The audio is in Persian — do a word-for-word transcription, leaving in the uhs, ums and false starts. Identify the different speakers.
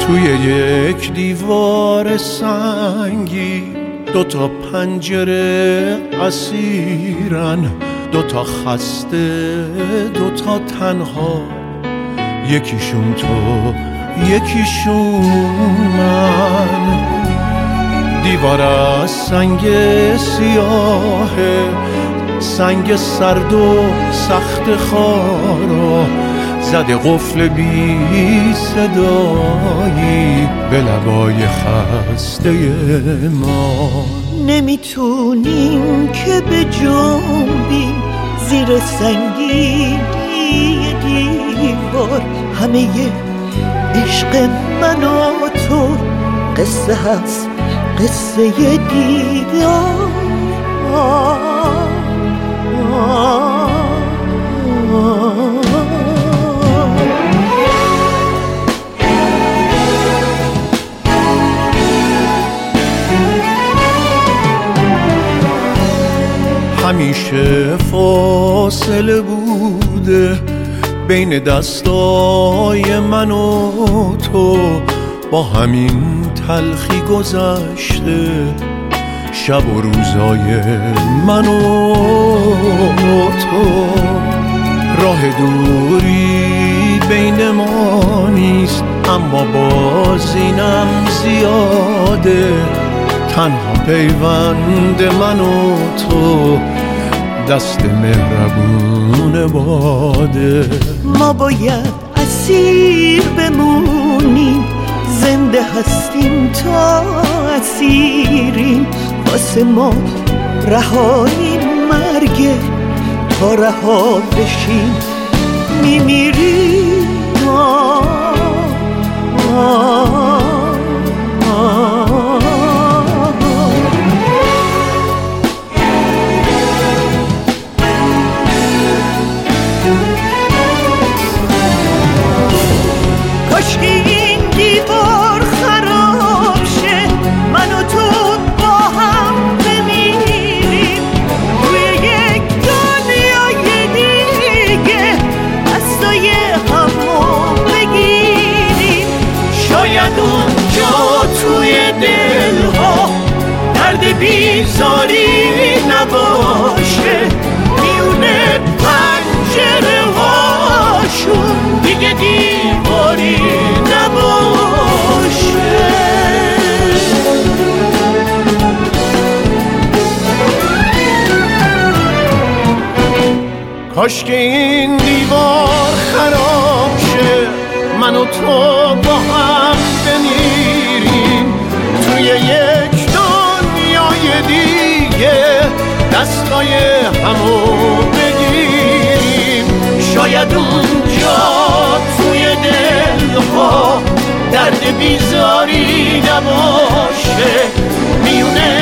Speaker 1: توی یک دیوار سنگی دو تا پنجره اسیرن، دو تا خسته دو تا تنها، یکیشون تو یکیشون من. دیوار از سنگ سیاهه، سنگ سرد و سخت خارا، زده قفل بی صدایی به لبای خسته ما.
Speaker 2: نمیتونیم که به جنبیم زیر سنگینی دیوار، همه عشق من و تو قصه هست، قصه دیدار.
Speaker 1: همیشه فاصله بوده بین دستای من و تو، با همین تلخی گذشته شب و روزای من و تو. راه دوری بین ما نیست، اما باز اینم زیاده، تنها پیوند من و تو دست مهربون باده.
Speaker 2: ما باید اسیر بمونیم، زنده هستیم تا اسیریم، واسه ما رهایی مرگه، تا رها بشیم میمیریم. آه آه آه. کاش این دیوار خراب شه، من و تو با هم بمیریم توی یک دنیای دیگه، دستای همو بگیریم. شاید اونجا توی دلها درد بیزاری نباشه، میونه پنجره هاشون دیگه دیواری نباشه.
Speaker 1: کاش که این دیوار خراب شه، من و تو با هم بمیریم توی یک دنیای دیگه، دستای همو بگیریم. شاید اونجا توی دلها درد بیزاری نباشه، میونه